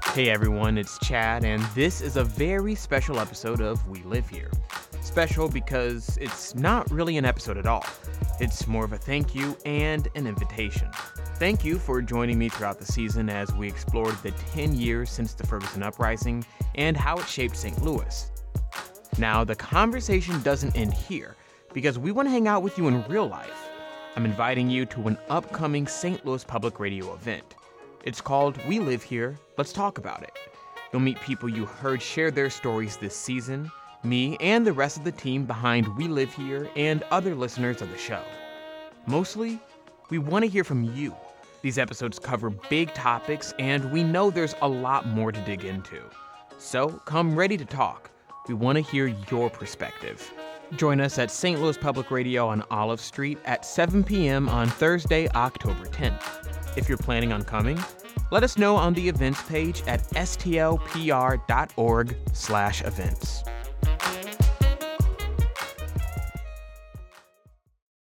Hey everyone, it's Chad, and this is a very special episode of We Live Here. Special because it's not really an episode at all. It's more of a thank you and an invitation. Thank you for joining me throughout the season as we explored the 10 years since the Ferguson Uprising and how it shaped St. Louis. Now, the conversation doesn't end here because we want to hang out with you in real life. I'm inviting you to an upcoming St. Louis Public Radio event. It's called We Live Here, Let's Talk About It. You'll meet people you heard share their stories this season, me and the rest of the team behind We Live Here and other listeners of the show. Mostly, we want to hear from you. These episodes cover big topics and we know there's a lot more to dig into. So come ready to talk. We want to hear your perspective. Join us at St. Louis Public Radio on Olive Street at 7 p.m. on Thursday, October 10th. If you're planning on coming, let us know on the events page at stlpr.org/events.